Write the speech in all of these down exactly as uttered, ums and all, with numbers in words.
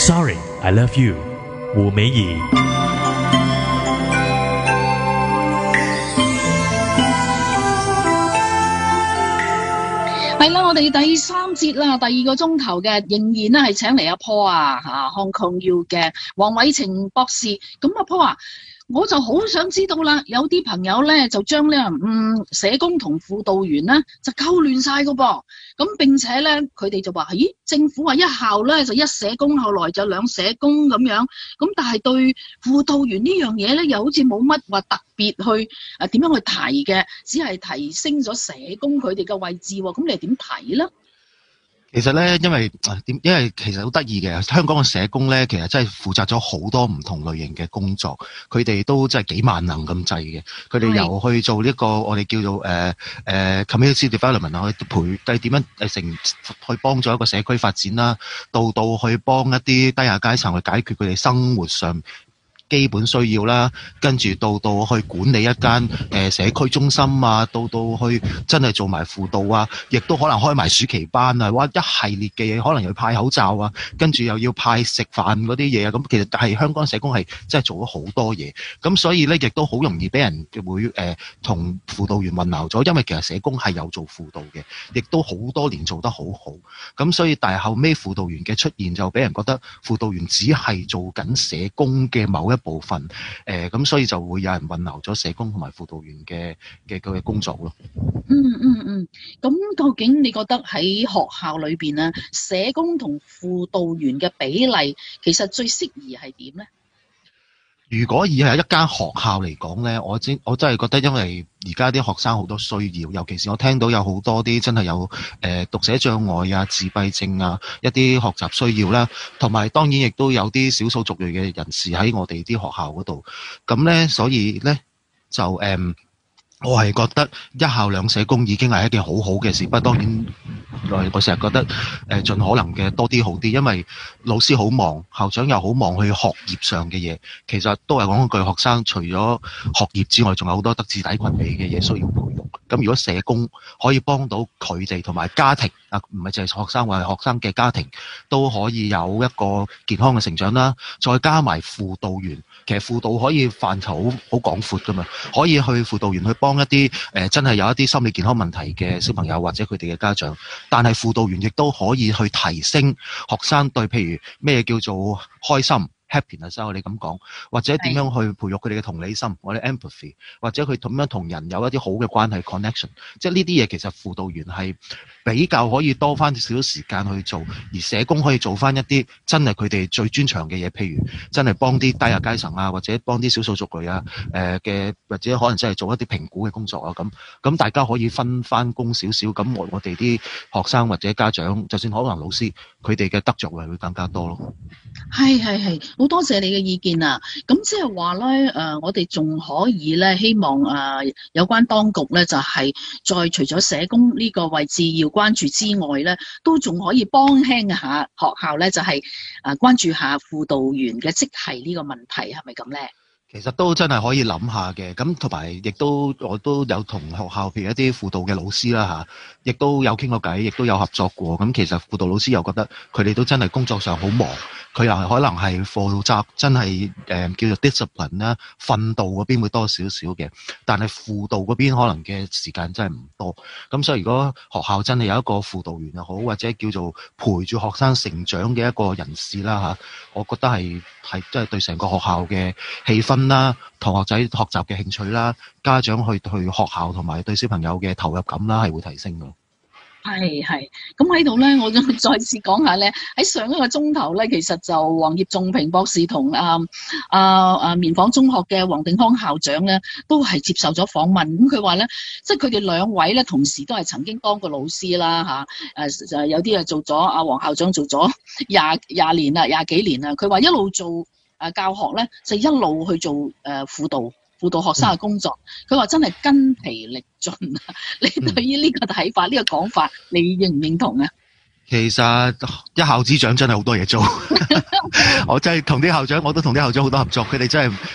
Sorry, I love you， 胡美儀。 係啦，我哋第三節啦，第二個鐘頭嘅仍然咧係請嚟阿 Paul 啊，吓 Hong Kong U 嘅黃偉晴博士。咁阿 Paul 啊，我就好想知道啦，有啲朋友咧就將咧嗯社工同輔導員咧就溝亂晒噶噃。咁並且咧佢哋就話，咦，政府話一校咧就一社工，後來就兩社工咁樣。咁但係對輔導員呢樣嘢咧，又好似冇乜話特別去啊點樣去提嘅，只係提升咗社工佢哋嘅位置。咁你係點睇咧？ 其實咧，因為點？因為其實好得意嘅，香港嘅社工咧，其實真係負責咗好多唔同類型嘅工作，佢哋都真係幾萬能咁滯嘅。佢哋由去做呢、這個我哋叫做誒誒、呃呃、community development 啊，去培計點樣誒成去幫助一個社區發展啦，到到去幫一啲低下階層去解決佢哋生活上基本需要啦，跟住到到去管理一間誒、呃、社區中心啊，到到去真係做埋輔導啊，亦都可能開埋暑期班啊，哇一系列嘅嘢，可能又要派口罩啊，跟住又要派食飯嗰啲嘢啊，咁其實係香港社工係真係做咗好多嘢，咁所以咧亦都好容易俾人會誒同、呃、輔導員混淆咗，因為其實社工係有做輔導嘅，亦都好多年做得好好，咁所以但係後尾輔導員嘅出現就俾人覺得輔導員只係做緊社工嘅某一部分，誒咁、呃、所以就會有人混淆咗社工同埋輔導員嘅嘅嘅工作咯。 嗯嗯嗯，咁究竟你覺得喺學校裏邊咧，社工同輔導員嘅比例，其實最適宜係點咧？ 如果以係一間學校嚟講咧，我真我真係覺得，因為而家啲學生好多需要，尤其是我聽到有好多啲真係有誒、呃、讀寫障礙啊、自閉症啊一啲學習需要啦，同埋當然亦都有啲少數族裔嘅人士喺我哋啲學校嗰度，咁咧所以咧就誒。嗯我係覺得一校兩社工已經係一件好好嘅事，不過當然我成日覺得誒盡可能嘅多啲好啲，因為老師好忙，校長又好忙去學業上嘅嘢，其實都係講句，學生除咗學業之外，仲有好多德智體群美嘅嘢需要培育。咁如果社工可以幫到佢哋同埋家庭啊，唔係淨係學生，或係學生嘅家庭都可以有一個健康嘅成長啦，再加埋輔導員，其實輔導可以範疇好好廣闊噶嘛，可以去輔導員去幫一啲誒、呃、真係有一啲心理健康問題嘅小朋友或者佢哋嘅家長，但係輔導員亦都可以去提升學生對譬如咩叫做開心 happiness 我哋咁講，或者點樣去培育佢哋嘅同理心，我哋 empathy， 或者佢點樣同人有一啲好嘅關係 connection， 即係呢啲嘢其實輔導員係比較可以多翻少少時間去做，而社工可以做翻一啲真係佢哋最專長嘅嘢，譬如真係幫啲低下階層啊，或者幫啲少數族裔啊誒嘅、呃，或者可能真係做一啲評估嘅工作啊，咁咁大家可以分翻工少少，咁我我哋啲學生或者家長，就算可能老師，佢哋嘅得着會會更加多咯。 係係係，好多謝你嘅意見啊！咁即係話咧，誒、呃，我哋仲可以咧，希望誒、呃、有關當局咧，就係、是、再除咗社工呢個位置要關注之外咧，都仲可以幫輕下學校咧，就係、是、誒、呃、關注下輔導員嘅職系呢個問題，係咪咁咧？ 其實都真係可以諗下嘅，咁同埋亦都我都有同學校譬如一啲輔導嘅老師啦嚇，亦都有傾過偈，亦都有合作過。咁其實輔導老師又覺得佢哋都真係工作上好忙，佢又係可能係負責真係誒、呃、叫做 discipline 啦，訓導嗰邊會多少少嘅，但係輔導嗰邊可能嘅時間真係唔多。咁所以如果學校真係有一個輔導員又好，或者叫做陪住學生成長嘅一個人士啦嚇，我覺得係係真係對成個學校嘅氣氛啦，同學仔學習嘅興趣啦，家長去去學校同埋對小朋友嘅投入感啦，係會提升嘅。 係係，咁喺度咧，我再再次講下咧，喺上一個鐘頭咧，其實就黃葉仲平博士同啊啊啊棉紡中學嘅黃定康校長咧，都係接受咗訪問。咁佢話咧，即係佢哋兩位咧，同時都係曾經當過老師啦嚇。誒、啊、有啲啊做咗，阿黃校長做咗廿廿年啦，廿幾年啦。佢話一路做誒教學咧，就一路去做誒輔導。輔導學生嘅工作，佢話、嗯、真係筋疲力盡啊！你對於呢個睇法、呢、嗯、個講法，你認唔認同啊？ 其實一校之長真係好多嘢做，我真係同啲校長，我都同啲校長好多合作，佢哋真係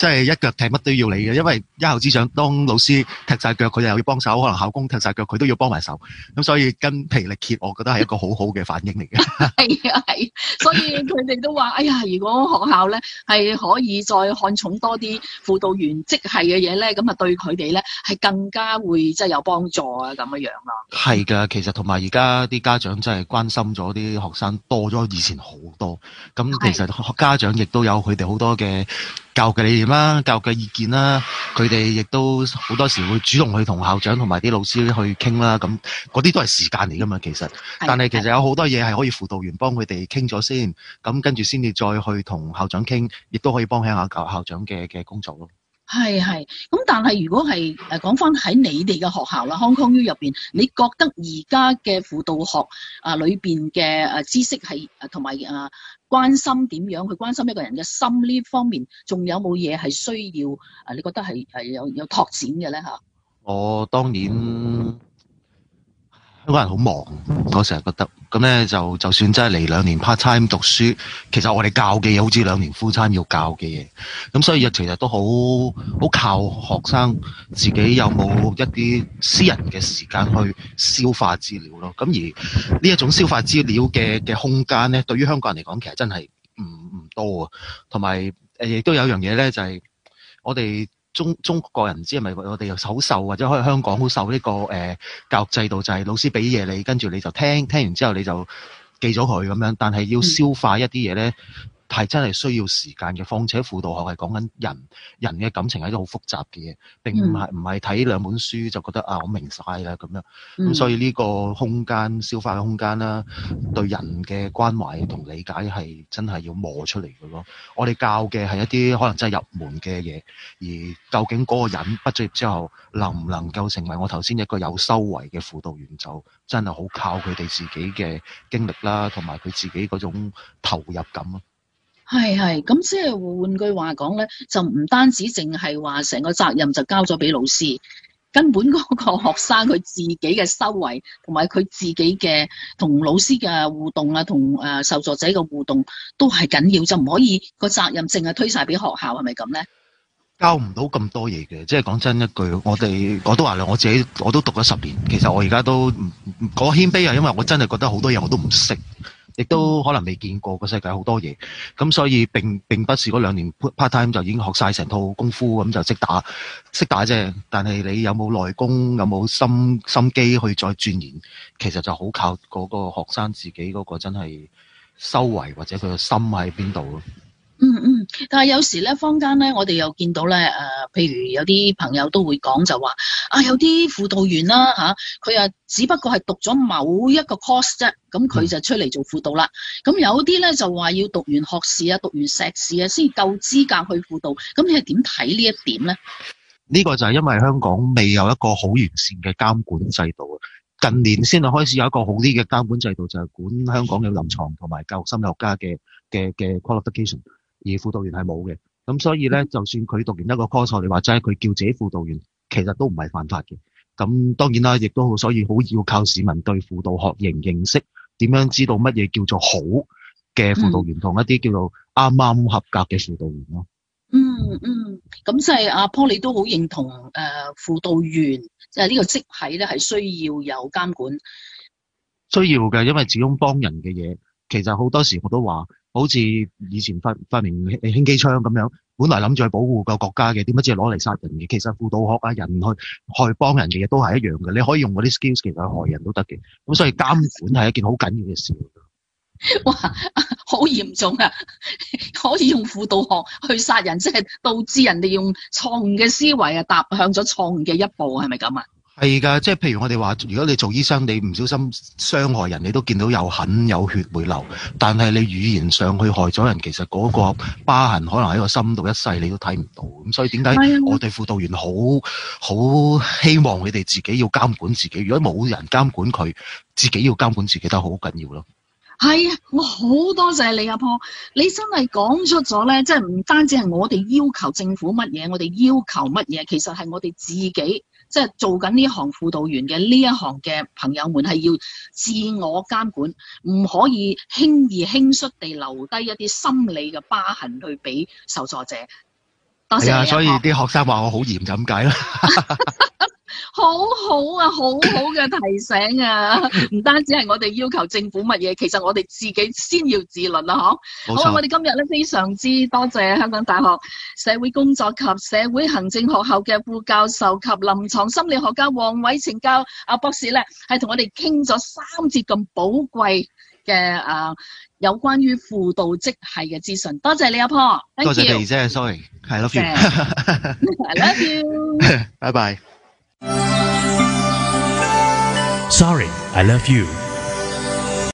即係一腳踢乜都要你嘅，因為一校之長當老師踢晒腳，佢又要幫手，可能校工踢晒腳，佢都要幫埋手。咁所以筋疲力竭，我覺得係一個好好嘅反應嚟嘅。 係啊係，所以佢哋都話：哎呀，如果學校咧係可以再看重多啲輔導員職系嘅嘢咧，咁啊對佢哋咧係更加會即係有幫助啊咁樣樣咯。係㗎，其實同埋而家啲家長真係關心咗啲學生多咗以前好多。咁其實家長亦都有佢哋好多嘅教育嘅理念啦、教育嘅意見啦，佢哋亦都好多時會主動去同校長同埋啲老師去傾啦。咁嗰啲都係時間嚟㗎嘛，其實。但係其實有好多嘢係可以輔導員幫佢哋傾咗先，咁跟住先至再去同校長傾，亦都可以幫輕下校校長嘅嘅工作咯。 係係，咁但係如果係誒講翻喺你哋嘅學校啦，Hong Kong U 入邊，你覺得而家嘅輔導學啊裏邊嘅誒知識係誒同埋誒關心點樣去關心一個人嘅心呢方面，仲有冇嘢係需要誒？你覺得係係有有拓展嘅咧嚇？我當然。香港人好忙，我成日覺得咁咧就就算真係嚟兩年 part time 讀書，其實我哋教嘅嘢好似兩年 full time 要教嘅嘢，咁所以其實都好好靠學生自己有冇一啲私人嘅時間去消化資料咯。咁而呢一種消化資料嘅嘅空間咧，對於香港人嚟講其實真係唔唔多啊。同埋誒亦都有一樣嘢咧，就係、是、我哋。中中國人唔知係咪我哋又好受，或者可能香港好受呢、這個誒、呃、教育制度，就係老師俾嘢你，跟住你就聽，聽完之後你就記咗佢咁樣。但係要消化一啲嘢咧，係真係需要時間嘅。況且輔導學係講緊人人嘅感情係一個好複雜嘅嘢，並唔係唔係睇兩本書就覺得啊我明晒啦咁樣。咁、嗯、所以呢個空間消化嘅空間啦，對人嘅關懷同理解係真係要磨出嚟嘅咯。我哋教嘅係一啲可能真係入門嘅嘢，而究竟嗰個人畢咗業之後能唔能夠成為我頭先一個有修為嘅輔導員，就真係好靠佢哋自己嘅經歷啦，同埋佢自己嗰種投入感咯。係係，咁即係換句話講咧，就唔單止淨係話成個責任就交咗俾老師，根本嗰個學生佢自己嘅修為，同埋佢自己嘅同老師嘅互動啊，同誒受助者嘅互動都係緊要，就唔可以個責任淨係推晒俾學校，係咪咁咧？教唔到咁多嘢嘅，即係講真一句，我哋我都話啦，我自己我都讀咗十年，其實我而家都唔講謙卑啊，因為我真係覺得好多嘢我都唔識。亦都可能未見過個世界好多嘢，咁所以並並不是嗰兩年 part time 就已經學晒成套功夫咁就識打識打啫。但係你有冇內功，有冇心心機去再鑽研，其實就好靠嗰個學生自己嗰個真係修為或者佢個心喺邊度咯。嗯嗯，但係有時咧，坊間咧，我哋又見到咧，誒、呃，譬如有啲朋友都會講就話，啊，有啲輔導員啦嚇，佢啊，只不過係讀咗某一個 course 啫，咁佢就出嚟做輔導啦。咁、嗯、有啲咧就話要讀完學士啊，讀完碩士啊，先夠資格去輔導。咁你係點睇呢一點咧？呢個就係因為香港未有一個好完善嘅監管制度啊。近年先係開始有一個好啲嘅監管制度，就係、是、管香港嘅臨床同埋教育心理學家嘅嘅嘅 qualification。而輔導員係冇嘅，咁所以咧，就算佢讀完一個 course，你話齋佢叫自己輔導員，其實都唔係犯法嘅。咁當然啦，亦都所以好要靠市民對輔導學認認識，點樣知道乜嘢叫做好嘅輔導員，同、嗯、一啲叫做啱啱合格嘅輔導員咯。嗯嗯，咁即係阿 Paul 你都好認同誒、呃、輔導員即係呢個職系咧係需要有監管，需要嘅，因為始終幫人嘅嘢，其實好多時我都話。好似以前發發明輕機槍咁樣，本來諗住去保護個國家嘅，點解只係攞嚟殺人嘅？其實輔導學啊，人去去幫人嘅嘢都係一樣嘅。你可以用嗰啲 skills 其實去害人都得嘅。咁所以監管係一件好緊要嘅事。哇，好嚴重啊！可以用輔導學去殺人，即係導致人哋用錯誤嘅思維啊，踏向咗錯誤嘅一步，係咪咁啊？係㗎，即係譬如我哋話，如果你做醫生，你唔小心傷害人，你都見到有痕有血會流，但係你語言上去害咗人，其實嗰個疤痕可能喺個心度一世你都睇唔到。咁所以點解我哋輔導員好好希望佢哋自己要監管自己？如果冇人監管佢，自己要監管自己都好緊要咯。係啊，我好多謝你阿婆，你真係講出咗咧，即係唔單止係我哋要求政府乜嘢，我哋要求乜嘢，其實係我哋自己。即係做緊呢行輔導員嘅呢一行嘅朋友們係要自我監管，唔可以輕易輕率地留低一啲心理嘅疤痕去俾受助者。 多謝你啊， 所以啲學生話我好嚴就咁解啦。 好好啊，好好嘅提醒啊！唔單止係我哋要求政府乜嘢，其實我哋自己先要自律啦，嗬。好啊，我哋今日咧非常之多謝香港大學社會工作及社會行政學校嘅副教授及臨床心理學家黃偉程教啊博士咧，係同我哋傾咗三節咁寶貴嘅啊有關於輔導職系嘅資訊。多謝你阿婆， 多謝你姐 ，sorry，I love you，I love you， 拜拜。 Sorry, I love you.